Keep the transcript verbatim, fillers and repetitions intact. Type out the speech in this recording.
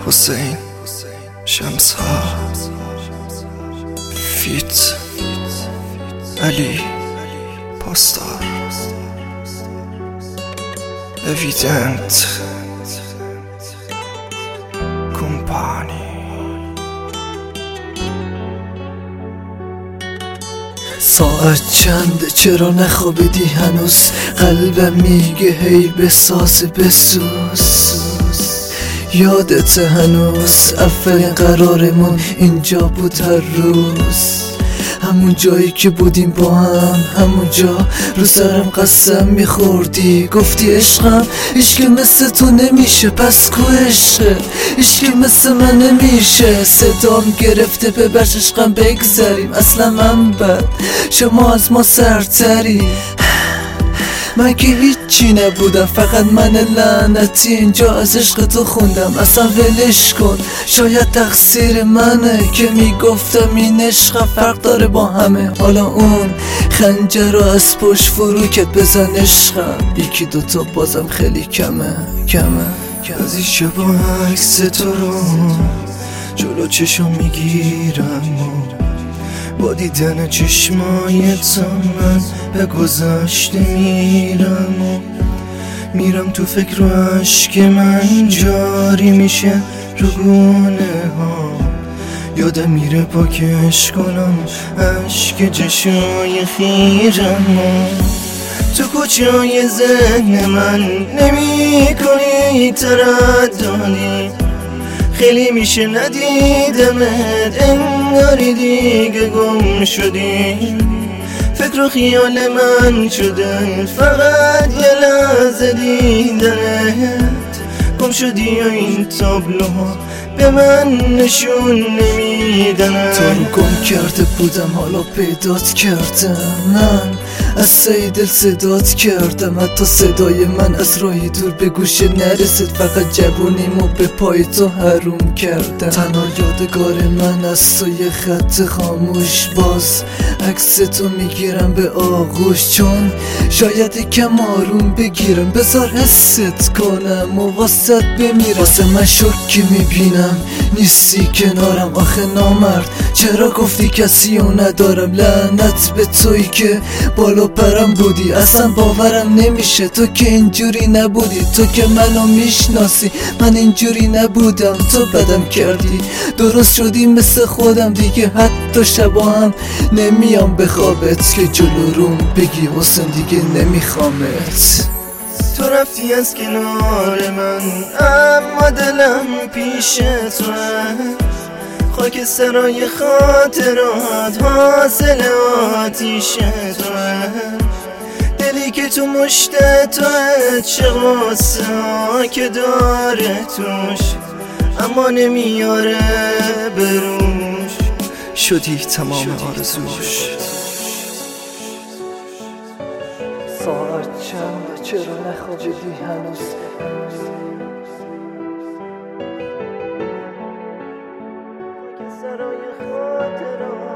حسین شمس‌ها فیت علی پاسدار اویدنت کمپانی. ساعت چنده چرا نخوابیدی هنوز؟ قلبم میگه هی بساز بسوز. یادت هنوز اولین قرارمون اینجا بود هر روز، همون جایی که بودیم با هم، همون جا رو سرم قسم میخوردی گفتی عشقم عشق مثل تو نمیشه، پس کو عشقه؟ عشق مثل من نمیشه. صدام گرفته ببرش عشقم بگذریم، اصلا من بد شما از ما سرتری. من که هیچی نبودم، فقط من لعنتی اینجا از عشق تو خوندم. اصلا ولش کن، شاید تقصیر منه که میگفتم این عشق فرق داره با همه. حالا اون خنجر رو از پشت فروکت بزن عشقم، یکی دوتا بازم خیلی کمه کمه. بعضی شبا عکس تو رو جلو چشم میگیرم و با دیدن چشمای تو من به گذشته میرم و میرم تو فکر و عشق من جاری میشه رو گونه ها. یادم میره پاکش کنم عشق جشای خیرم و تو کجای ذهن من نمی کنی ترددی. خیلی میشه ندیدمت، انگاری دیگه گم شدی. فکر و خیال من شده فقط یه لحظه دیدنت. گم شدی و این تابلوها به من نشون نمیدن. تو رو گم کرده بودم حالا پیدات کردم، من از سعی دل صدات کردم. حتی صدای من از راهی دور به گوشه نرسید، فقط جوونیمو به پای تو حروم کردم. تنها یادگار من از تو یه خط خاموش، باز عکس تو میگیرم به آغوش، چون شاید کم آروم بگیرم. بذار حست کنم و واسط بمیرم. واسه من شوکی میبینم نیستی کنارم، آخه نامرد چرا گفتی کسی رو ندارم؟ لعنت به تویی که بالا پرم بودی، اصلا باورم نمیشه تو که اینجوری نبودی. تو که منو میشناسی من اینجوری نبودم، تو بدم کردی درست شدی مثل خودم دیگه. حتی شبا هم نمیام به خوابت که جلو روم بگی حسین دیگه نمیخوامت. تو رفتی از کنار من اما دلم پیش توه، خاک سرای خاطرات حاصل آتیش توه. دلی که تو مشت توه، چه غصه ها که داره توش اما نمیاره بروش. شدی تمام آرزوش. ساعت چنده چرا نخوابیدی هنوز؟ سرای خاطرات